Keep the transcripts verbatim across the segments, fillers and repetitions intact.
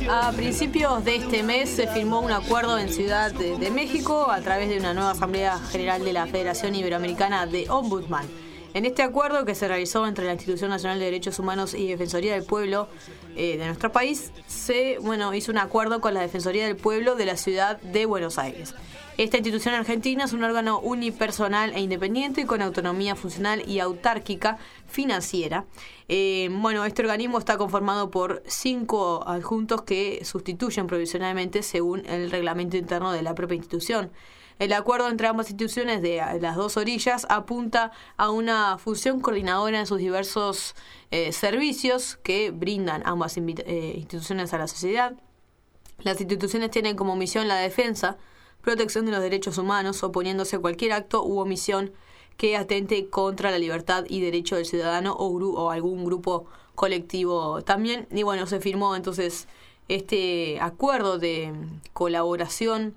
A principios de este mes se firmó un acuerdo en Ciudad de, de México a través de una nueva Asamblea General de la Federación Iberoamericana de Ombudsman. En este acuerdo que se realizó entre la Institución Nacional de Derechos Humanos y Defensoría del Pueblo eh, de nuestro país, se bueno, hizo un acuerdo con la Defensoría del Pueblo de la Ciudad de Buenos Aires. Esta institución argentina es un órgano unipersonal e independiente con autonomía funcional y autárquica financiera. Eh, bueno, este organismo está conformado por cinco adjuntos que sustituyen provisionalmente según el reglamento interno de la propia institución. El acuerdo entre ambas instituciones de las dos orillas apunta a una función coordinadora en sus diversos eh, servicios que brindan ambas eh, instituciones a la sociedad. Las instituciones tienen como misión la defensa, protección de los derechos humanos, oponiéndose a cualquier acto u omisión que atente contra la libertad y derecho del ciudadano o, gru- o algún grupo colectivo también. Y bueno, se firmó entonces este acuerdo de colaboración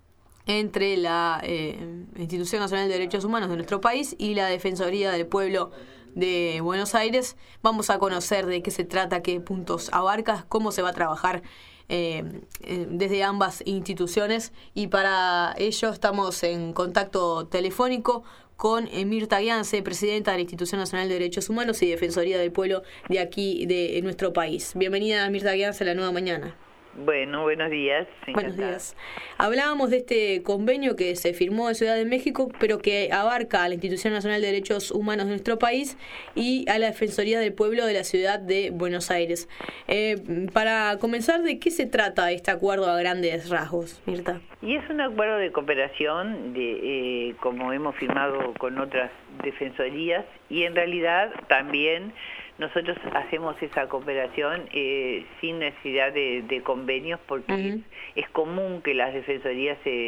entre la eh, Institución Nacional de Derechos Humanos de nuestro país y la Defensoría del Pueblo de Buenos Aires. Vamos a conocer de qué se trata, qué puntos abarca, cómo se va a trabajar eh, eh, desde ambas instituciones, y para ello estamos en contacto telefónico con Mirta Guiance, presidenta de la Institución Nacional de Derechos Humanos y Defensoría del Pueblo de aquí, de nuestro país. Bienvenida, Mirta Guiance, a La Nueva Mañana. Bueno, buenos días. Buenos días. Hablábamos de este convenio que se firmó en Ciudad de México, pero que abarca a la Institución Nacional de Derechos Humanos de nuestro país y a la Defensoría del Pueblo de la Ciudad de Buenos Aires. Eh, para comenzar, ¿de qué se trata este acuerdo a grandes rasgos, Mirta? Y es un acuerdo de cooperación, de eh, como hemos firmado con otras defensorías, y en realidad también nosotros hacemos esa cooperación eh, sin necesidad de, de convenios, porque uh-huh. es, es común que las defensorías se,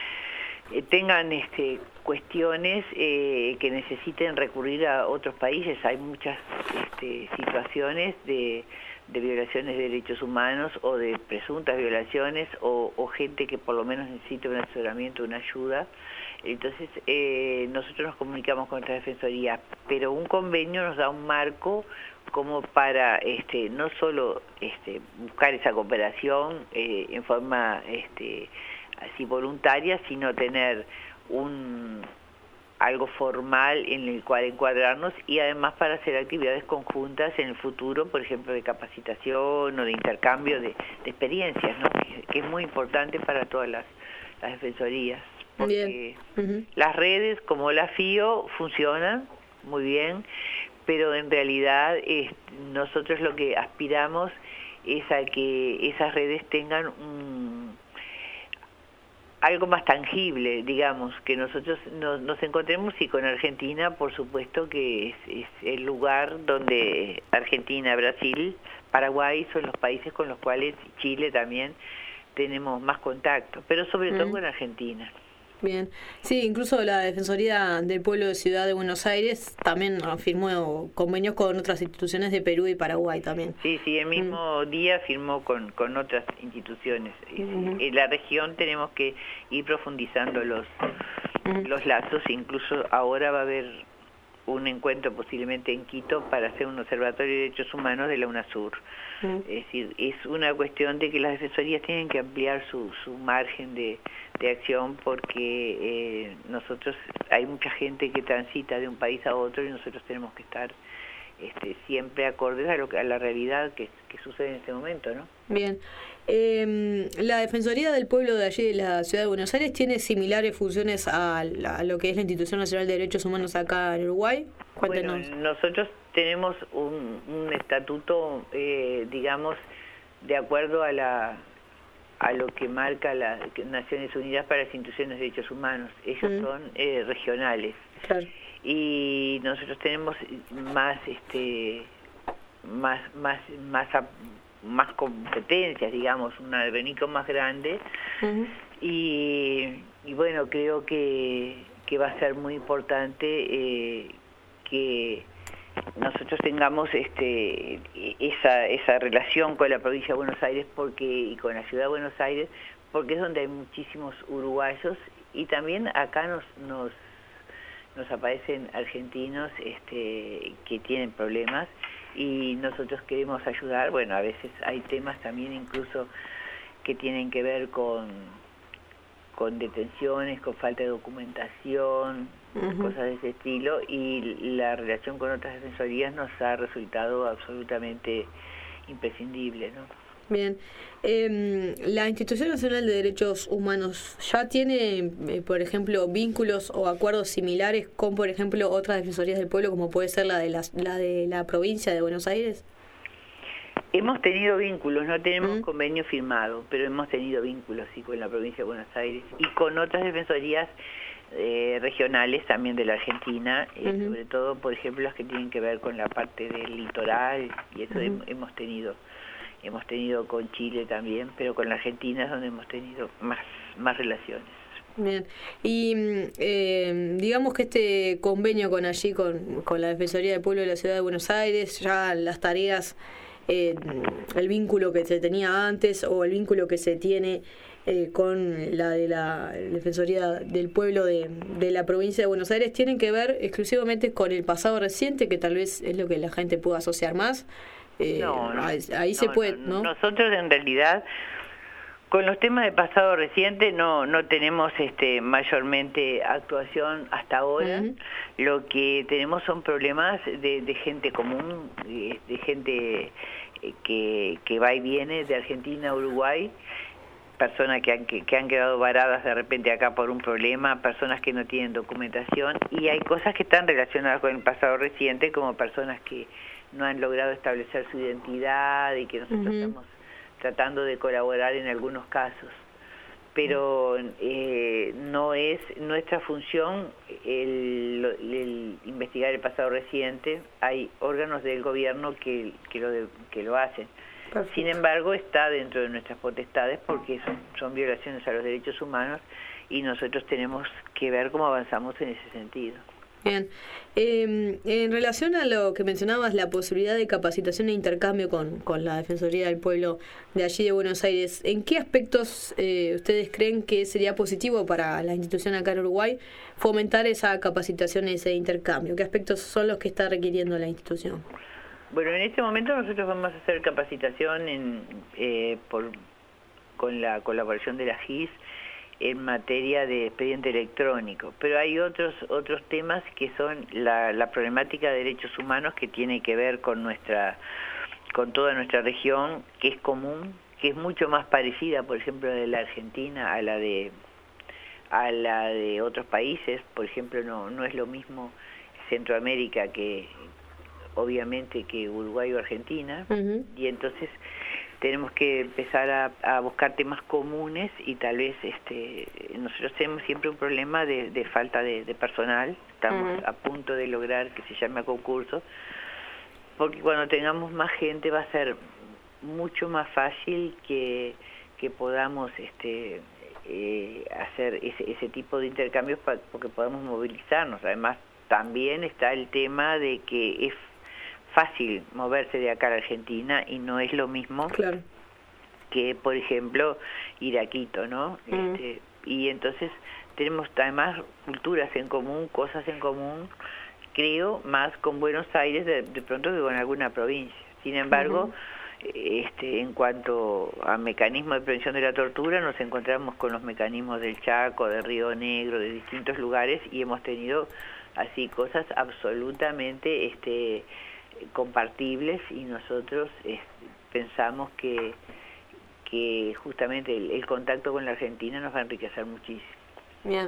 eh, tengan este, cuestiones eh, que necesiten recurrir a otros países. Hay muchas este, situaciones de, de violaciones de derechos humanos o de presuntas violaciones o, o gente que por lo menos necesita un asesoramiento, una ayuda. Entonces, eh, nosotros nos comunicamos con nuestra defensoría, pero un convenio nos da un marco como para este, no solo este, buscar esa cooperación eh, en forma este, así voluntaria, sino tener un algo formal en el cual encuadrarnos, y además para hacer actividades conjuntas en el futuro, por ejemplo, de capacitación o de intercambio de, de experiencias, ¿no? que, que es muy importante para todas las, las defensorías. Porque uh-huh. las redes como la FIO funcionan muy bien, pero en realidad es, nosotros lo que aspiramos es a que esas redes tengan un, algo más tangible, digamos, que nosotros no, nos encontremos, y con Argentina, por supuesto, que es, es el lugar donde Argentina, Brasil, Paraguay son los países con los cuales, Chile también, tenemos más contacto, pero sobre uh-huh. todo con Argentina. Bien, sí, incluso la Defensoría del Pueblo de Ciudad de Buenos Aires también firmó convenios con otras instituciones de Perú y Paraguay también. Sí, sí, el mismo mm. día firmó con, con otras instituciones. Uh-huh. En la región tenemos que ir profundizando los, uh-huh. los lazos, incluso ahora va a haber un encuentro posiblemente en Quito para hacer un observatorio de derechos humanos de la UNASUR. Uh-huh. Es decir, es una cuestión de que las defensorías tienen que ampliar su, su margen de, de acción, porque eh, nosotros, hay mucha gente que transita de un país a otro, y nosotros tenemos que estar este, siempre acordes a, lo que, a la realidad que, que sucede en este momento, ¿no? Bien. Eh, la Defensoría del Pueblo de allí de la Ciudad de Buenos Aires tiene similares funciones a, la, a lo que es la Institución Nacional de Derechos Humanos acá en Uruguay. Cuéntenos. Bueno, nosotros tenemos un, un estatuto, eh, digamos, de acuerdo a la a lo que marca las Naciones Unidas para las Instituciones de Derechos Humanos. Ellos mm. son eh, regionales. Claro. Y nosotros tenemos más este más más más más competencias, digamos, un abanico más grande. Uh-huh. y, y bueno, creo que, que va a ser muy importante eh, que nosotros tengamos este esa esa relación con la provincia de Buenos Aires, porque y con la ciudad de Buenos Aires, porque es donde hay muchísimos uruguayos, y también acá nos nos nos aparecen argentinos este que tienen problemas. y nosotros queremos ayudar. Bueno, a veces hay temas también incluso que tienen que ver con, con detenciones, con falta de documentación, uh-huh. cosas de ese estilo, y la relación con otras defensorías nos ha resultado absolutamente imprescindible, ¿no? Bien. Eh, la Institución Nacional de Derechos Humanos ya tiene, eh, por ejemplo, vínculos o acuerdos similares con, por ejemplo, otras defensorías del pueblo, como puede ser la de la, la de la provincia de Buenos Aires. Hemos tenido vínculos, no tenemos ¿Mm? convenio firmado, pero hemos tenido vínculos sí con la provincia de Buenos Aires y con otras defensorías eh, regionales también de la Argentina, eh, uh-huh. sobre todo, por ejemplo, las que tienen que ver con la parte del litoral, y eso uh-huh. hemos tenido. Hemos tenido con Chile también, pero con la Argentina es donde hemos tenido más, más relaciones. Bien, y eh, digamos que este convenio con allí, con, con la Defensoría del Pueblo de la Ciudad de Buenos Aires, ya las tareas, eh, el vínculo que se tenía antes o el vínculo que se tiene eh, con la de la Defensoría del Pueblo de, de la provincia de Buenos Aires, tienen que ver exclusivamente con el pasado reciente, que tal vez es lo que la gente pueda asociar más. Eh, no, no, ahí ahí no, se puede, no, ¿no? Nosotros en realidad con los temas de pasado reciente no no tenemos este mayormente actuación hasta ahora. Uh-huh. Lo que tenemos son problemas de, de gente común, de, de gente que, que va y viene de Argentina a Uruguay, personas que han, que, que han quedado varadas de repente acá por un problema, personas que no tienen documentación, y hay cosas que están relacionadas con el pasado reciente, como personas que no han logrado establecer su identidad y que nosotros uh-huh. estamos tratando de colaborar en algunos casos. Pero eh, no es nuestra función el, el investigar el pasado reciente. Hay órganos del gobierno que, que, lo, de, que lo hacen. Perfecto. Sin embargo, está dentro de nuestras potestades porque son, son violaciones a los derechos humanos y nosotros tenemos que ver cómo avanzamos en ese sentido. Bien. Eh, en relación a lo que mencionabas, la posibilidad de capacitación e intercambio con, con la Defensoría del Pueblo de allí de Buenos Aires, ¿en qué aspectos eh, ustedes creen que sería positivo para la institución acá en Uruguay fomentar esa capacitación y ese intercambio? ¿Qué aspectos son los que está requiriendo la institución? Bueno, en este momento nosotros vamos a hacer capacitación en, eh, por, con la colaboración de la G I S en materia de expediente electrónico, pero hay otros otros temas que son la, la problemática de derechos humanos que tiene que ver con nuestra con toda nuestra región, que es común, que es mucho más parecida, por ejemplo, de la Argentina a la de a la de otros países. Por ejemplo, no no es lo mismo Centroamérica que obviamente que Uruguay o Argentina, uh-huh. y entonces tenemos que empezar a, a buscar temas comunes y tal vez este nosotros tenemos siempre un problema de, de falta de, de personal. Estamos uh-huh. a punto de lograr que se llame a concurso, porque cuando tengamos más gente va a ser mucho más fácil que, que podamos este eh, hacer ese, ese tipo de intercambios pa, porque podamos movilizarnos. Además también está el tema de que es fácil moverse de acá a la Argentina y no es lo mismo claro. que, por ejemplo, ir a Quito, ¿no? Mm. Este, y entonces tenemos además culturas en común, cosas en común, creo, más con Buenos Aires de, de pronto que con alguna provincia. Sin embargo, uh-huh. este, en cuanto a mecanismos de prevención de la tortura, nos encontramos con los mecanismos del Chaco, de Río Negro, de distintos lugares, y hemos tenido así cosas absolutamente este compartibles, y nosotros eh, pensamos que que justamente el, el contacto con la Argentina nos va a enriquecer muchísimo. Bien.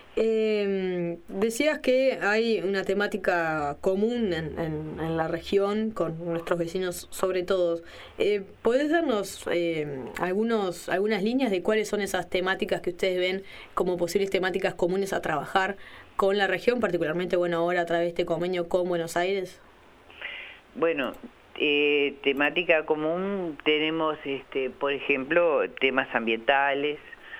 Eh, decías que hay una temática común en, en, en la región con nuestros vecinos, sobre todo. Eh, ¿Podés darnos eh, algunos algunas líneas de cuáles son esas temáticas que ustedes ven como posibles temáticas comunes a trabajar con la región, particularmente bueno ahora a través de este convenio con Buenos Aires? Bueno, eh, temática común tenemos, este, por ejemplo, temas ambientales,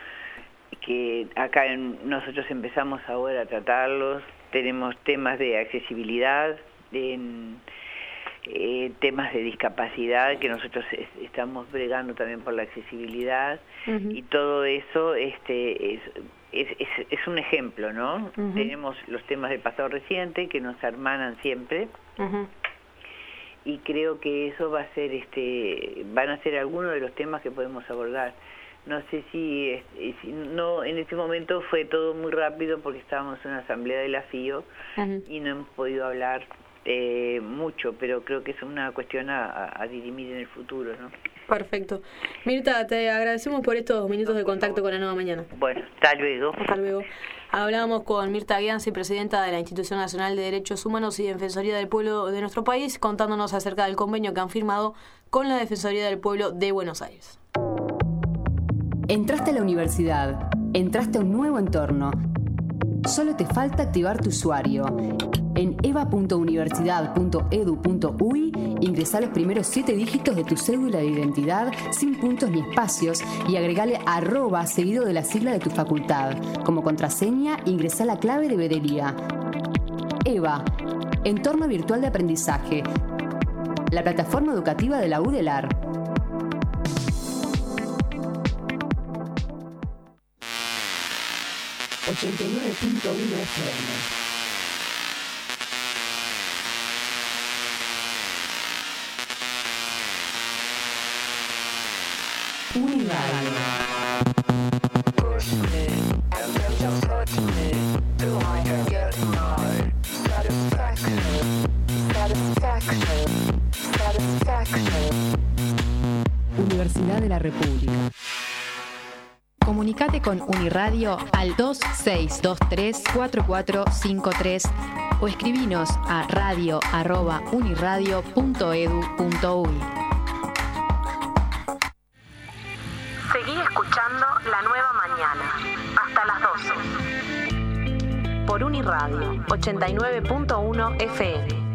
que acá en, nosotros empezamos ahora a tratarlos. Tenemos temas de accesibilidad, en, eh, temas de discapacidad, que nosotros es, estamos bregando también por la accesibilidad, uh-huh. y todo eso este, es, es, es, es un ejemplo, ¿no? Uh-huh. Tenemos los temas del pasado reciente que nos hermanan siempre. Uh-huh. y creo que eso va a ser, este, van a ser algunos de los temas que podemos abordar. No sé si, si no, en este momento fue todo muy rápido porque estábamos en una asamblea de la FIO uh-huh. y no hemos podido hablar eh, mucho, pero creo que es una cuestión a, a dirimir en el futuro, ¿no? Perfecto. Mirta, te agradecemos por estos minutos de contacto con La Nueva Mañana. Bueno, hasta luego. Hasta luego. Hablábamos con Mirta Guianzi, presidenta de la Institución Nacional de Derechos Humanos y Defensoría del Pueblo de nuestro país, contándonos acerca del convenio que han firmado con la Defensoría del Pueblo de Buenos Aires. Entraste a la universidad, entraste a un nuevo entorno. Solo te falta activar tu usuario. En eva punto universidad punto edu punto uy ingresá los primeros siete dígitos de tu cédula de identidad sin puntos ni espacios y agregale arroba seguido de la sigla de tu facultad. Como contraseña, ingresá la clave de veeduría. EVA, Entorno Virtual de Aprendizaje, la plataforma educativa de la U D E L A R. ochenta y nueve punto uno F M. Uniradio. Universidad de la República. Comunicate con Uniradio al dos seis dos tres cuatro cuatro cinco tres o escribinos a radio arroba uniradio punto edu punto uy. Seguí escuchando La Nueva Mañana hasta las doce por Uniradio ochenta y nueve punto uno F M.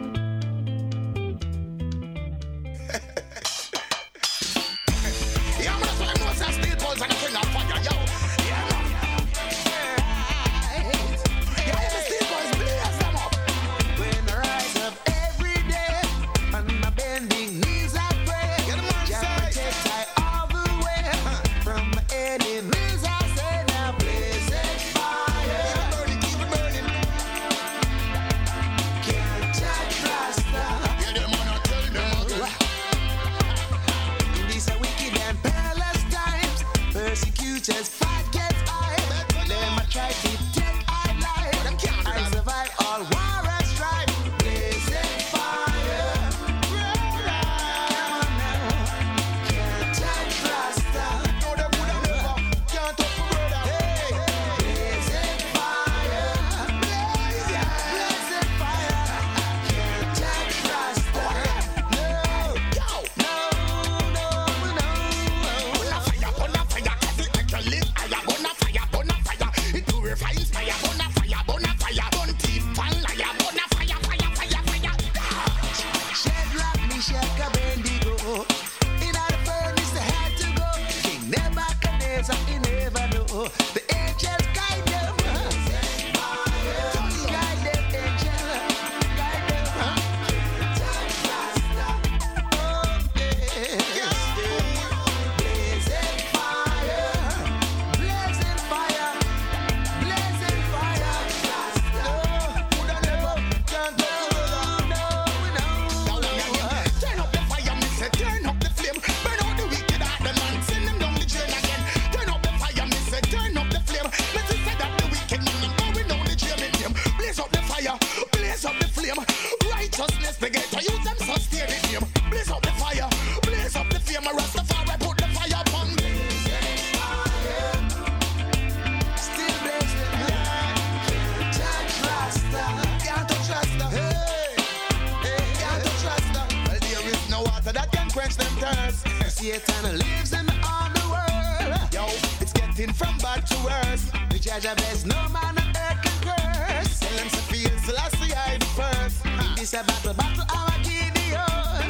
Satan lives in all the world. Yo, it's getting from bad to worse. The judge of best, no man on earth can curse. Tell them to feel Selassie I the first. In this a battle, battle our Gideon.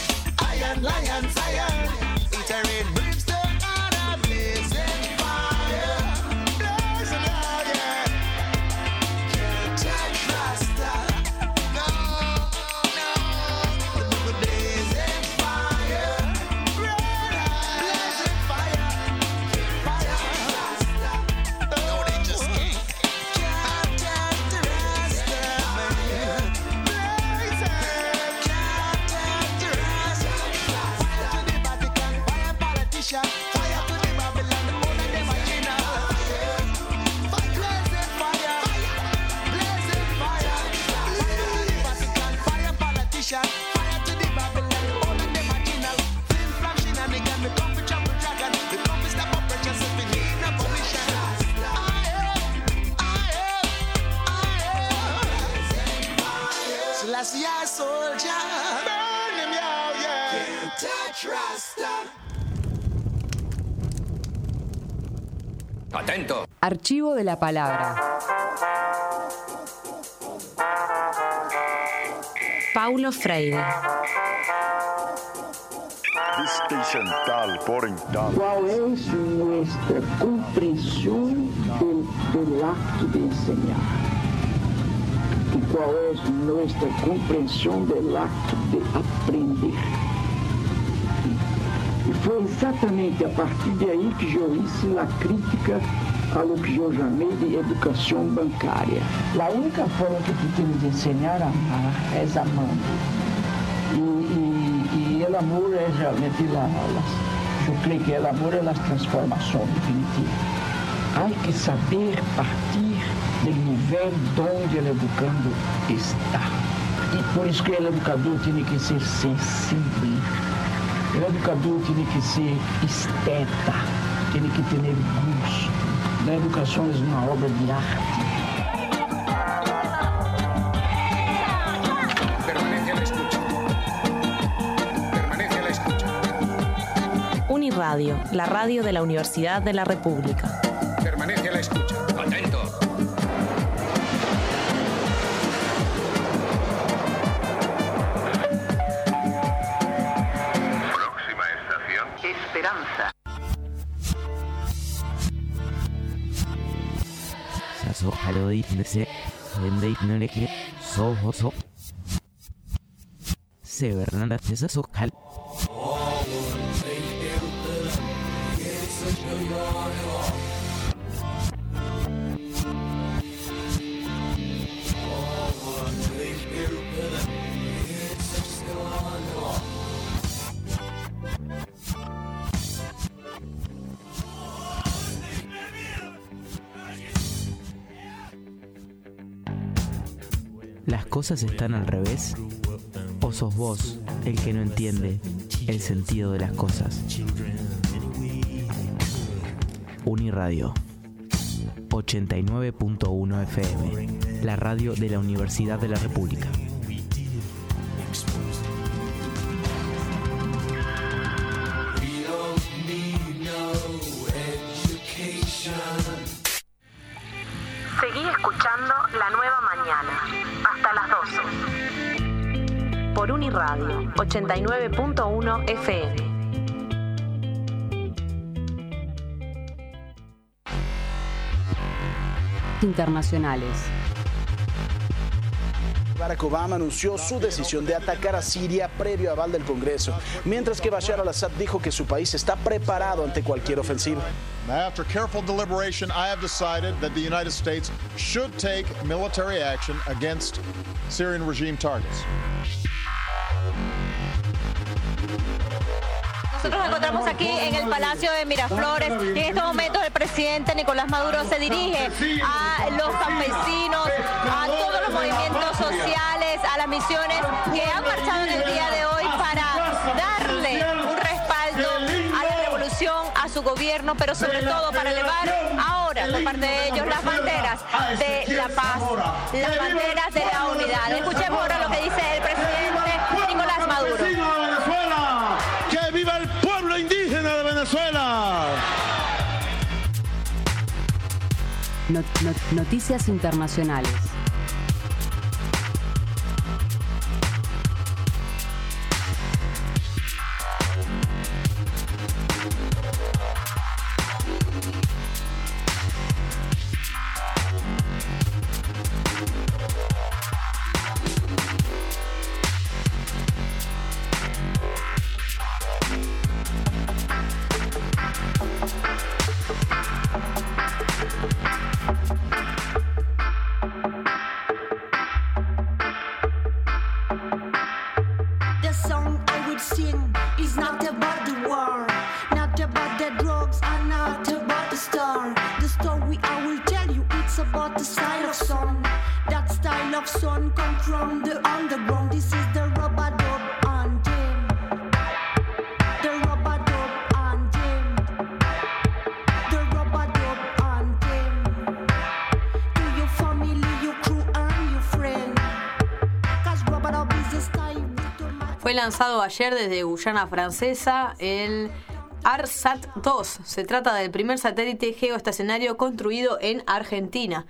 Iron, lion, Zion. It's a red brimstone and a blazing fire. Blazing fire. Can't touch Rasta. No, no. The blazing fire. Blazing fire. Fire. No, they just can't. Can't touch the Rasta, man. Blazing. Can't touch politician. Fire to the Babylon, the owner them original. Blazing fire, blazing fire. Fire to the Vatican, fire politician. Fire to the Babylon, the owner them original. Flim flam shenanigan, me come for chop the dragon. Me come for stop up pressure, so we need no permission. Selassie a soldier, burn him, yo, yeah. Can't touch Rasta. Atento. Archivo de la palabra. Paulo Freire. ¿Cuál es nuestra comprensión del, del acto de enseñar? ¿Y cuál es nuestra comprensión del acto de aprender? E foi exatamente a partir de aí que eu hice a crítica a lo que eu chamei de educação bancária. A única forma que tu tens de ensinar a amar é amando. E, e, e o amor é realmente, la, la, eu creio que o amor é a transformação definitiva. Há que saber partir do nível onde o educando está. E por isso que o educador tem que ser sensível. O educador tem que ser esteta, tem que ter gosto. A educação é uma obra de arte. Permanece a la escucha. Permanece a la escucha. Uniradio, la radio de la Universidad de la República. Permanece a la escucha. Atento. Próxima estación. Esperanza. ¿Las cosas están al revés? ¿O sos vos el que no entiende el sentido de las cosas? Uniradio ochenta y nueve punto uno F M, la radio de la Universidad de la República. Seguí escuchando La Nueva Mañana, hasta las doce. Por Uniradio, ochenta y nueve punto uno F M. Internacionales. Barack Obama anunció su decisión de atacar a Siria previo aval del Congreso, mientras que Bashar al-Assad dijo que su país está preparado ante cualquier ofensiva. After careful deliberation, I have decided that the United States should take military action against Syrian regime targets. Nosotros nos encontramos aquí en el Palacio de Miraflores y en estos momentos el presidente Nicolás Maduro se dirige a los campesinos, a todos los movimientos sociales, a las misiones que han marchado en el día de hoy para darle un respaldo a la revolución, a su gobierno, pero sobre todo para elevar ahora por parte de ellos las banderas de la paz, las banderas de la unidad. Escuchemos ahora lo que dice el presidente Nicolás Maduro. ¡Que viva el pueblo indígena de Venezuela! Not- not- noticias internacionales. of sun come from the underground. This is the rubber dub anthem. The rubber dub anthem. The rubber dub anthem. To your family, your crew and your friend. Cause rubber dub is the style. Fue lanzado ayer desde Guyana Francesa el ARSAT dos. Se trata del primer satélite geoestacionario construido en Argentina.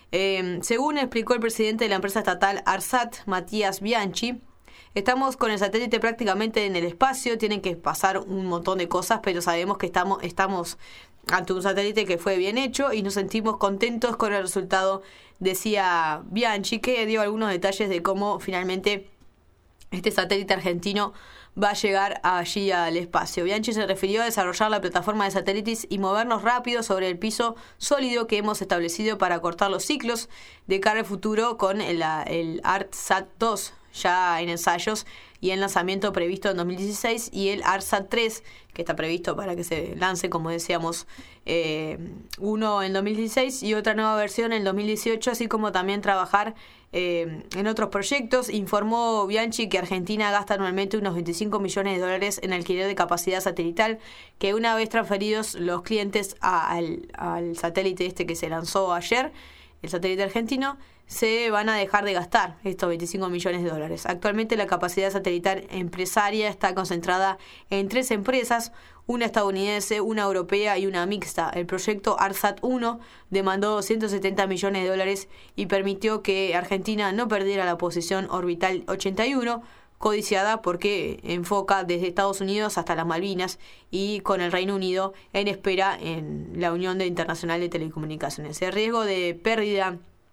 Eh, según explicó el presidente de la empresa estatal ARSAT, Matías Bianchi, estamos con el satélite prácticamente en el espacio, tienen que pasar un montón de cosas, pero sabemos que estamos, estamos ante un satélite que fue bien hecho y nos sentimos contentos con el resultado, decía Bianchi, que dio algunos detalles de cómo finalmente este satélite argentino va a llegar allí al espacio. Bianchi se refirió a desarrollar la plataforma de satélites y movernos rápido sobre el piso sólido que hemos establecido para cortar los ciclos de cara al futuro con el, el ARSAT dos, ya en ensayos y en lanzamiento previsto en dos mil dieciséis, y el ARSAT tres, que está previsto para que se lance, como decíamos, eh, uno en dos mil dieciséis y otra nueva versión en dos mil dieciocho, así como también trabajar Eh, en otros proyectos. Informó Bianchi que Argentina gasta anualmente unos veinticinco millones de dólares en alquiler de capacidad satelital, que una vez transferidos los clientes a, al, al satélite este que se lanzó ayer, el satélite argentino, se van a dejar de gastar estos veinticinco millones de dólares. Actualmente la capacidad satelital empresaria está concentrada en tres empresas, una estadounidense, una europea y una mixta. El proyecto ARSAT uno demandó doscientos setenta millones de dólares y permitió que Argentina no perdiera la posición orbital ochenta y uno, codiciada porque enfoca desde Estados Unidos hasta las Malvinas y con el Reino Unido en espera en la Unión Internacional de Telecomunicaciones. El riesgo de pérdida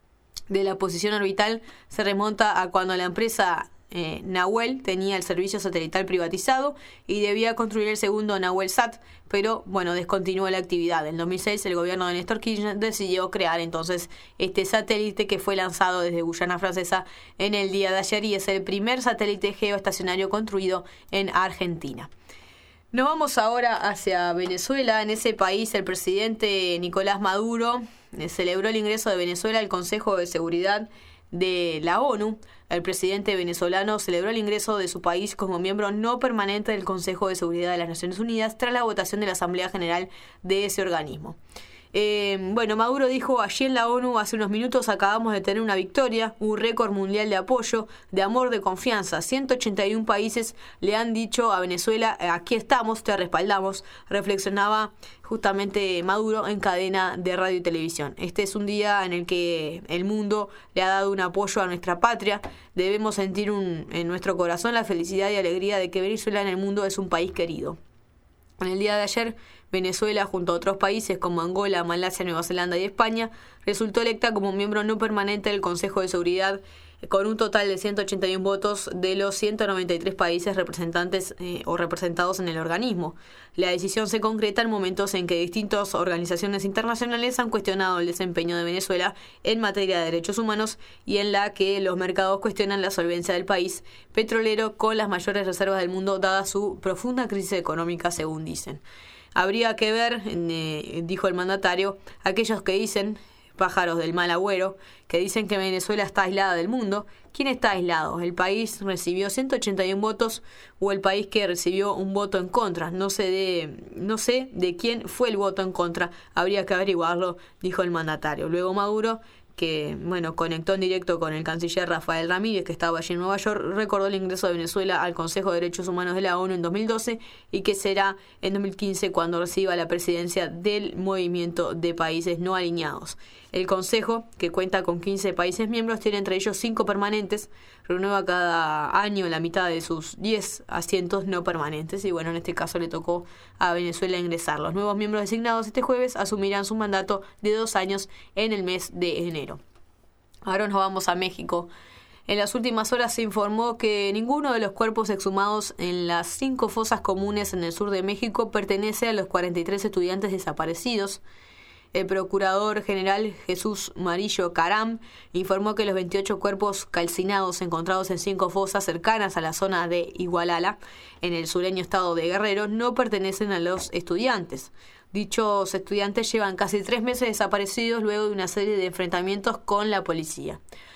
de la posición orbital se remonta a cuando la empresa eh, Nahuel tenía el servicio satelital privatizado y debía construir el segundo NahuelSat, pero bueno, descontinuó la actividad. En dos mil seis el gobierno de Néstor Kirchner decidió crear entonces este satélite que fue lanzado desde Guyana Francesa en el día de ayer y es el primer satélite geoestacionario construido en Argentina. Nos vamos ahora hacia Venezuela. En ese país el presidente Nicolás Maduro eh, celebró el ingreso de Venezuela al Consejo de Seguridad de la ONU. El presidente venezolano celebró el ingreso de su país como miembro no permanente del Consejo de Seguridad de las Naciones Unidas tras la votación de la Asamblea General de ese organismo. Eh, bueno, Maduro dijo: allí en la ONU hace unos minutos acabamos de tener una victoria, un récord mundial de apoyo, de amor, de confianza. ciento ochenta y uno países le han dicho a Venezuela: aquí estamos, te respaldamos. Reflexionaba justamente Maduro en cadena de radio y televisión. Este es un día en el que el mundo le ha dado un apoyo a nuestra patria. Debemos sentir un, en nuestro corazón la felicidad y alegría de que Venezuela en el mundo es un país querido. En el día de ayer, Venezuela, junto a otros países como Angola, Malasia, Nueva Zelanda y España, resultó electa como miembro no permanente del Consejo de Seguridad con un total de ciento ochenta y uno votos de los ciento noventa y tres países representantes eh, o representados en el organismo. La decisión se concreta en momentos en que distintas organizaciones internacionales han cuestionado el desempeño de Venezuela en materia de derechos humanos y en la que los mercados cuestionan la solvencia del país petrolero con las mayores reservas del mundo dada su profunda crisis económica, según dicen. Habría que ver, eh, dijo el mandatario, aquellos que dicen, pájaros del mal agüero, que dicen que Venezuela está aislada del mundo. ¿Quién está aislado? ¿El país recibió ciento ochenta y uno votos o el país que recibió un voto en contra? No sé de, no sé de quién fue el voto en contra. Habría que averiguarlo, dijo el mandatario. Luego Maduro, que bueno, conectó en directo con el canciller Rafael Ramírez, que estaba allí en Nueva York, recordó el ingreso de Venezuela al Consejo de Derechos Humanos de la ONU en dos mil doce y que será en dos mil quince cuando reciba la presidencia del Movimiento de Países No Alineados. El Consejo, que cuenta con quince países miembros, tiene entre ellos cinco permanentes, renueva cada año la mitad de sus diez asientos no permanentes y bueno, en este caso le tocó a Venezuela ingresar. Los nuevos miembros designados este jueves asumirán su mandato de dos años en el mes de enero. Ahora nos vamos a México. En las últimas horas se informó que ninguno de los cuerpos exhumados en las cinco fosas comunes en el sur de México pertenece a los cuarenta y tres estudiantes desaparecidos. El procurador general Jesús Marillo Caram informó que los veintiocho cuerpos calcinados encontrados en cinco fosas cercanas a la zona de Igualala, en el sureño estado de Guerrero, no pertenecen a los estudiantes. Dichos estudiantes llevan casi tres meses desaparecidos luego de una serie de enfrentamientos con la policía.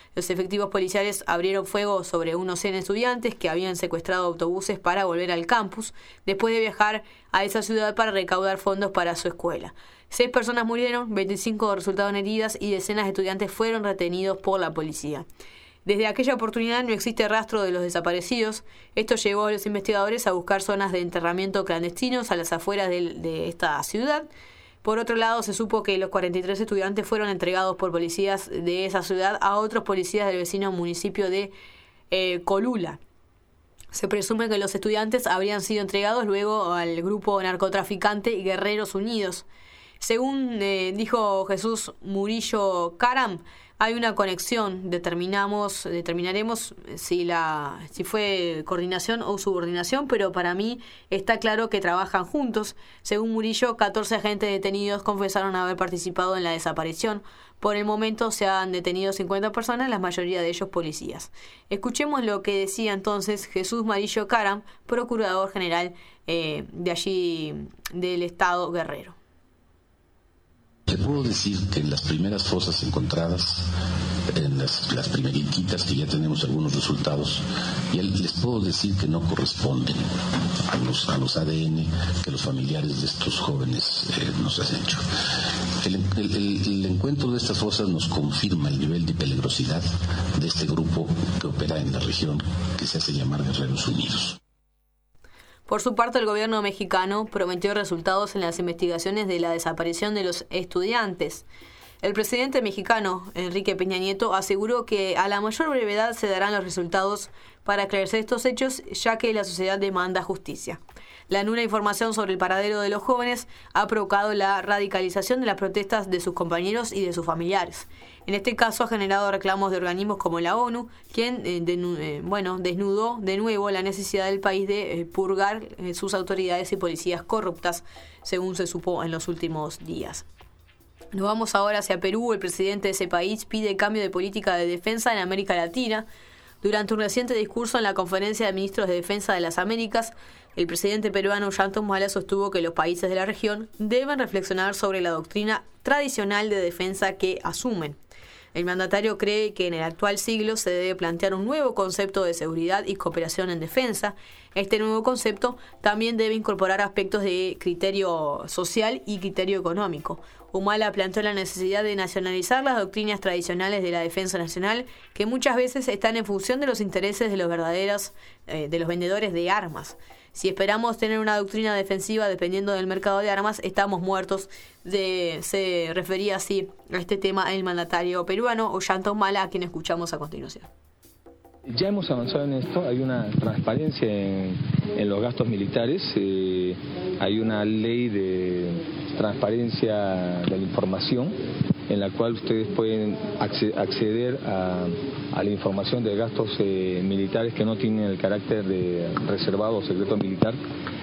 Los efectivos policiales abrieron fuego sobre unos cien estudiantes que habían secuestrado autobuses para volver al campus, después de viajar a esa ciudad para recaudar fondos para su escuela. Seis personas murieron, veinticinco resultaron heridas y decenas de estudiantes fueron retenidos por la policía. Desde aquella oportunidad no existe rastro de los desaparecidos. Esto llevó a los investigadores a buscar zonas de enterramiento clandestinos a las afueras de, de esta ciudad. Por otro lado, se supo que los cuarenta y tres estudiantes fueron entregados por policías de esa ciudad a otros policías del vecino municipio de eh, Colula. Se presume que los estudiantes habrían sido entregados luego al grupo narcotraficante Guerreros Unidos. Según eh, dijo Jesús Murillo Caram, hay una conexión, determinamos, determinaremos si la si fue coordinación o subordinación, pero para mí está claro que trabajan juntos. Según Murillo, catorce agentes detenidos confesaron haber participado en la desaparición. Por el momento se han detenido cincuenta personas, la mayoría de ellos policías. Escuchemos lo que decía entonces Jesús Murillo Caram, procurador general eh, de allí del estado Guerrero. Le puedo decir que en las primeras fosas encontradas, en las, las primeritas que ya tenemos algunos resultados, y les puedo decir que no corresponden a los, a los A D N que los familiares de estos jóvenes eh, nos han hecho. El, el, el, el encuentro de estas fosas nos confirma el nivel de peligrosidad de este grupo que opera en la región, que se hace llamar Guerreros Unidos. Por su parte, el gobierno mexicano prometió resultados en las investigaciones de la desaparición de los estudiantes. El presidente mexicano, Enrique Peña Nieto, aseguró que a la mayor brevedad se darán los resultados para aclarecer estos hechos, ya que la sociedad demanda justicia. La nula información sobre el paradero de los jóvenes ha provocado la radicalización de las protestas de sus compañeros y de sus familiares. En este caso ha generado reclamos de organismos como la ONU, quien eh, de, eh, bueno, desnudó de nuevo la necesidad del país de eh, purgar eh, sus autoridades y policías corruptas, según se supo en los últimos días. Nos vamos ahora hacia Perú. El presidente de ese país pide cambio de política de defensa en América Latina. Durante un reciente discurso en la Conferencia de Ministros de Defensa de las Américas, el presidente peruano Ollanta Humala sostuvo que los países de la región deben reflexionar sobre la doctrina tradicional de defensa que asumen. El mandatario cree que en el actual siglo se debe plantear un nuevo concepto de seguridad y cooperación en defensa. Este nuevo concepto también debe incorporar aspectos de criterio social y criterio económico. Humala planteó la necesidad de nacionalizar las doctrinas tradicionales de la defensa nacional, que muchas veces están en función de los intereses de los verdaderos, eh, de los vendedores de armas. Si esperamos tener una doctrina defensiva dependiendo del mercado de armas, estamos muertos. De, se refería así a este tema el mandatario peruano Ollanta Humala, a quien escuchamos a continuación. Ya hemos avanzado en esto, hay una transparencia en, en los gastos militares, eh, hay una ley de transparencia de la información en la cual ustedes pueden acceder a, a la información de gastos eh, militares que no tienen el carácter de reservado o secreto militar.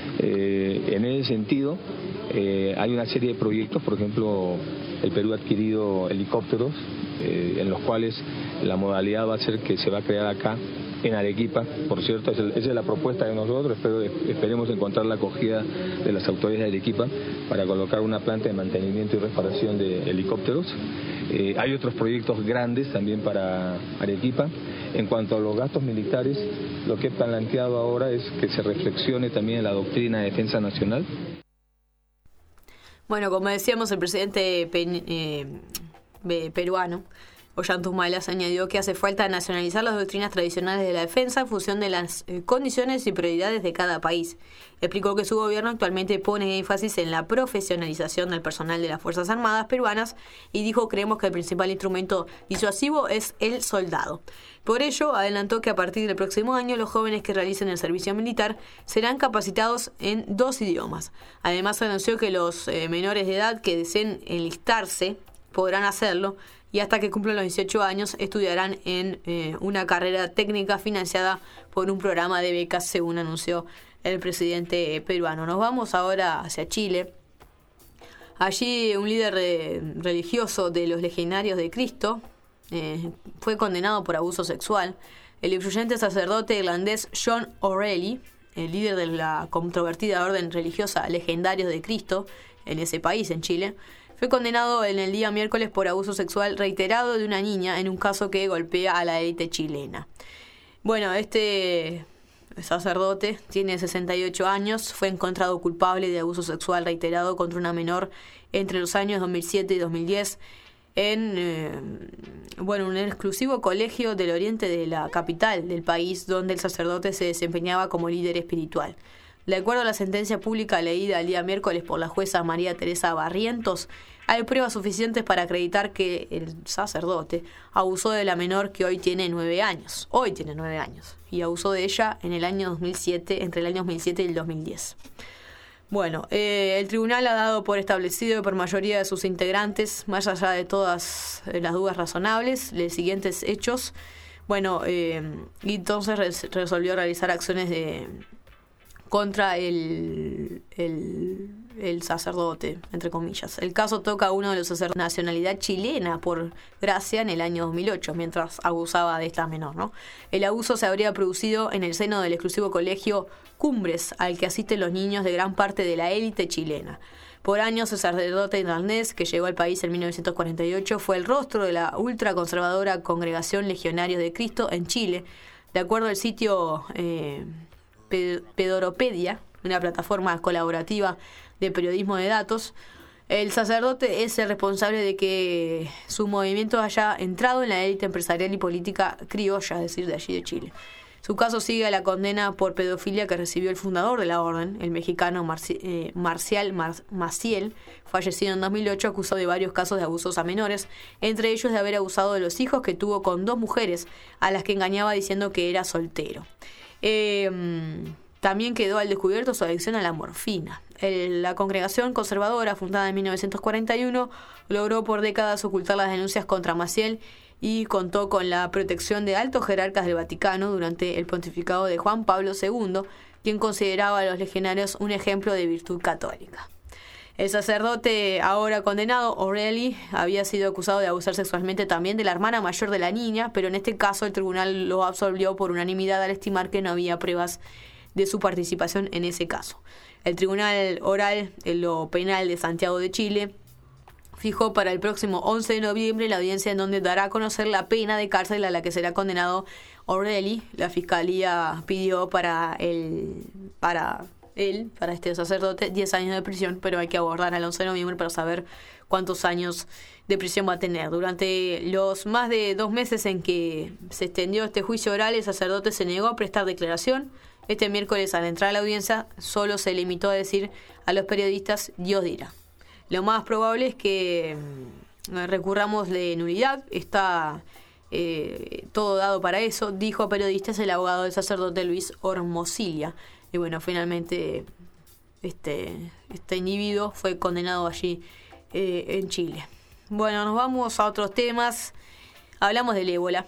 Eh, en ese sentido, eh, hay una serie de proyectos, por ejemplo, el Perú ha adquirido helicópteros, eh, en los cuales la modalidad va a ser que se va a crear acá en Arequipa, por cierto, esa es la propuesta de nosotros, espero, esperemos encontrar la acogida de las autoridades de Arequipa para colocar una planta de mantenimiento y reparación de helicópteros. Eh, hay otros proyectos grandes también para Arequipa. En cuanto a los gastos militares, lo que he planteado ahora es que se reflexione también en la doctrina de defensa nacional. Bueno, como decíamos, el presidente pe- eh, peruano Ollanta Humala añadió que hace falta nacionalizar las doctrinas tradicionales de la defensa en función de las eh, condiciones y prioridades de cada país. Explicó que su gobierno actualmente pone énfasis en la profesionalización del personal de las Fuerzas Armadas peruanas y dijo: creemos que el principal instrumento disuasivo es el soldado. Por ello, adelantó que a partir del próximo año los jóvenes que realicen el servicio militar serán capacitados en dos idiomas. Además, anunció que los eh, menores de edad que deseen enlistarse podrán hacerlo, y hasta que cumplan los dieciocho años estudiarán en eh, una carrera técnica financiada por un programa de becas, según anunció el presidente peruano. Nos vamos ahora hacia Chile. Allí un líder eh, religioso de los Legionarios de Cristo eh, fue condenado por abuso sexual. El influyente sacerdote irlandés John O'Reilly, el líder de la controvertida orden religiosa Legendarios de Cristo en ese país, en Chile, fue condenado en el día miércoles por abuso sexual reiterado de una niña en un caso que golpea a la élite chilena. Bueno, este sacerdote tiene sesenta y ocho años, fue encontrado culpable de abuso sexual reiterado contra una menor entre los años dos mil siete y dos mil diez en eh, bueno, un exclusivo colegio del oriente de la capital del país, donde el sacerdote se desempeñaba como líder espiritual. De acuerdo a la sentencia pública leída el día miércoles por la jueza María Teresa Barrientos, hay pruebas suficientes para acreditar que el sacerdote abusó de la menor, que hoy tiene nueve años. Hoy tiene nueve años. Y abusó de ella en el año dos mil siete, entre el año dos mil siete y el dos mil diez. Bueno, eh, el tribunal ha dado por establecido por mayoría de sus integrantes, más allá de todas eh, las dudas razonables, los siguientes hechos. Bueno, eh, y entonces res- resolvió realizar acciones de contra el, el, el sacerdote, entre comillas. El caso toca a uno de los sacerdotes de nacionalidad chilena por gracia en el año dos mil ocho, mientras abusaba de esta menor, ¿no? El abuso se habría producido en el seno del exclusivo colegio Cumbres, al que asisten los niños de gran parte de la élite chilena. Por años, el sacerdote irlandés, que llegó al país en mil novecientos cuarenta y ocho, fue el rostro de la ultraconservadora Congregación Legionarios de Cristo en Chile. De acuerdo al sitio eh, Pedoropedia, una plataforma colaborativa de periodismo de datos, el sacerdote es el responsable de que su movimiento haya entrado en la élite empresarial y política criolla, es decir, de allí de Chile. Su caso sigue a la condena por pedofilia que recibió el fundador de la orden, el mexicano Marci- eh, Marcial Mar- Maciel, fallecido en dos mil ocho, acusado de varios casos de abusos a menores, entre ellos de haber abusado de los hijos que tuvo con dos mujeres, a las que engañaba diciendo que era soltero. Eh, también quedó al descubierto su adicción a la morfina. El, la congregación conservadora, fundada en mil novecientos cuarenta y uno, logró por décadas ocultar las denuncias contra Maciel y contó con la protección de altos jerarcas del Vaticano durante el pontificado de Juan Pablo segundo, quien consideraba a los legionarios un ejemplo de virtud católica. El sacerdote ahora condenado, O'Reilly, había sido acusado de abusar sexualmente también de la hermana mayor de la niña, pero en este caso el tribunal lo absolvió por unanimidad al estimar que no había pruebas de su participación en ese caso. El Tribunal Oral en lo Penal de Santiago de Chile fijó para el próximo once de noviembre la audiencia en donde dará a conocer la pena de cárcel a la que será condenado O'Reilly. La fiscalía pidió para el para él, para este sacerdote, diez años de prisión, pero hay que abordar al once de noviembre para saber cuántos años de prisión va a tener. Durante los más de dos meses en que se extendió este juicio oral, el sacerdote se negó a prestar declaración. Este miércoles, al entrar a la audiencia, solo se limitó a decir a los periodistas: Dios dirá. Lo más probable es que recurramos de nulidad. Está eh, todo dado para eso, dijo a periodistas el abogado del sacerdote Luis Ormosilia. Y bueno, finalmente este, este individuo fue condenado allí eh, en Chile. Bueno, nos vamos a otros temas. Hablamos del ébola.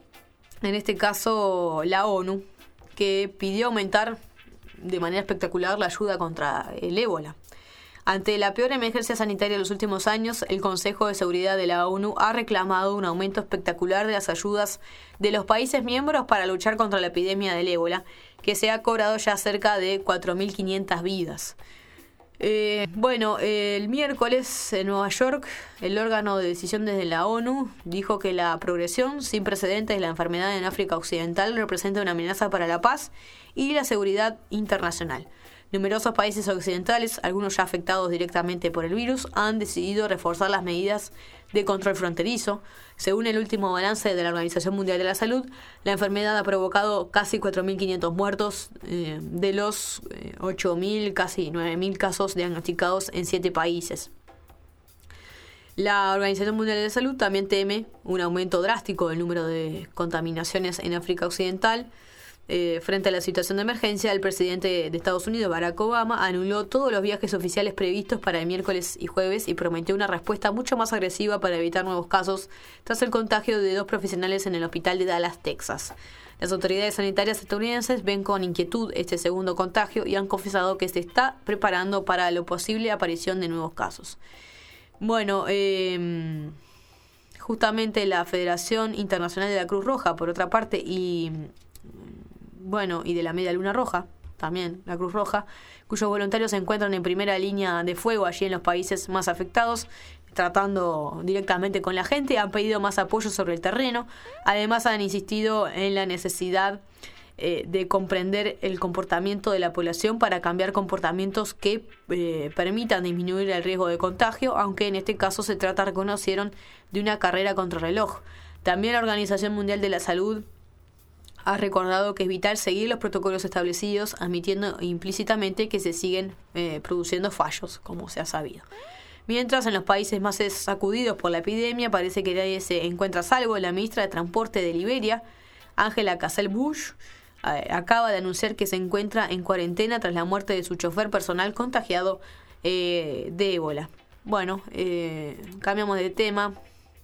En este caso, la ONU, que pidió aumentar de manera espectacular la ayuda contra el ébola. Ante la peor emergencia sanitaria de los últimos años, el Consejo de Seguridad de la ONU ha reclamado un aumento espectacular de las ayudas de los países miembros para luchar contra la epidemia del ébola, que se ha cobrado ya cerca de cuatro mil quinientas vidas. Eh, bueno, el miércoles en Nueva York, el órgano de decisión desde la ONU dijo que la progresión sin precedentes de la enfermedad en África Occidental representa una amenaza para la paz y la seguridad internacional. Numerosos países occidentales, algunos ya afectados directamente por el virus, han decidido reforzar las medidas de control fronterizo. Según el último balance de la Organización Mundial de la Salud, la enfermedad ha provocado casi cuatro mil quinientos muertos eh, de los eh, ocho mil, casi nueve mil casos diagnosticados en siete países. La Organización Mundial de la Salud también teme un aumento drástico del número de contaminaciones en África Occidental. Eh, frente a la situación de emergencia, el presidente de Estados Unidos, Barack Obama, anuló todos los viajes oficiales previstos para el miércoles y jueves y prometió una respuesta mucho más agresiva para evitar nuevos casos tras el contagio de dos profesionales en el hospital de Dallas, Texas. Las autoridades sanitarias estadounidenses ven con inquietud este segundo contagio y han confesado que se está preparando para la posible aparición de nuevos casos. Bueno, eh, justamente la Federación Internacional de la Cruz Roja, por otra parte, y bueno, y de la Media Luna Roja, también la Cruz Roja, cuyos voluntarios se encuentran en primera línea de fuego allí en los países más afectados, tratando directamente con la gente, han pedido más apoyo sobre el terreno. Además han insistido en la necesidad eh, de comprender el comportamiento de la población para cambiar comportamientos que eh, permitan disminuir el riesgo de contagio, aunque en este caso se trata, reconocieron, de una carrera contra reloj. También la Organización Mundial de la Salud ha recordado que es vital seguir los protocolos establecidos, admitiendo implícitamente que se siguen eh, produciendo fallos, como se ha sabido. Mientras, en los países más sacudidos por la epidemia, parece que nadie se encuentra a salvo. La ministra de Transporte de Liberia, Angela Castle-Bush, eh, acaba de anunciar que se encuentra en cuarentena tras la muerte de su chofer personal contagiado eh, de ébola. Bueno, eh, cambiamos de tema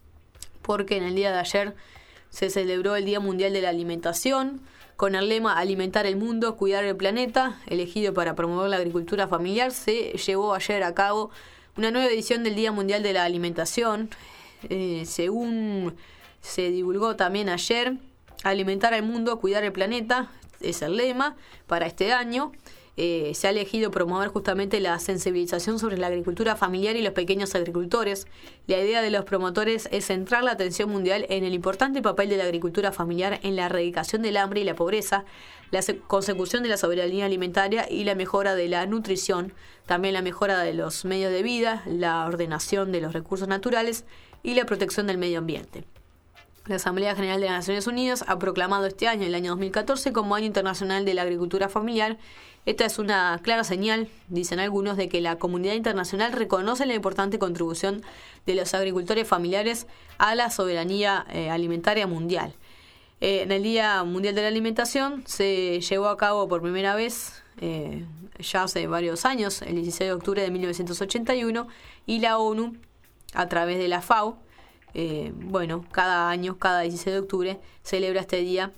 porque en el día de ayer se celebró el Día Mundial de la Alimentación, con el lema Alimentar el mundo, cuidar el planeta, elegido para promover la agricultura familiar. Se llevó ayer a cabo una nueva edición del Día Mundial de la Alimentación. Eh, según se divulgó también ayer, alimentar al mundo, cuidar el planeta, es el lema para este año. Eh, se ha elegido promover justamente la sensibilización sobre la agricultura familiar y los pequeños agricultores. La idea de los promotores es centrar la atención mundial en el importante papel de la agricultura familiar en la erradicación del hambre y la pobreza, la consecución de la soberanía alimentaria y la mejora de la nutrición, también la mejora de los medios de vida, la ordenación de los recursos naturales y la protección del medio ambiente. La Asamblea General de las Naciones Unidas ha proclamado este año, el año dos mil catorce, como Año Internacional de la Agricultura Familiar. Esta es una clara señal, dicen algunos, de que la comunidad internacional reconoce la importante contribución de los agricultores familiares a la soberanía eh, alimentaria mundial. Eh, en el Día Mundial de la Alimentación se llevó a cabo por primera vez, eh, ya hace varios años, el dieciséis de octubre de mil novecientos ochenta y uno, y la ONU, a través de la FAO, eh, bueno, cada año, cada dieciséis de octubre, celebra este día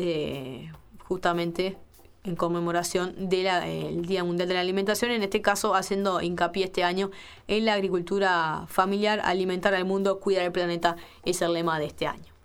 eh, justamente en conmemoración del eh, Día Mundial de la Alimentación, en este caso haciendo hincapié este año en la agricultura familiar. Alimentar al mundo, cuidar el planeta, es el lema de este año.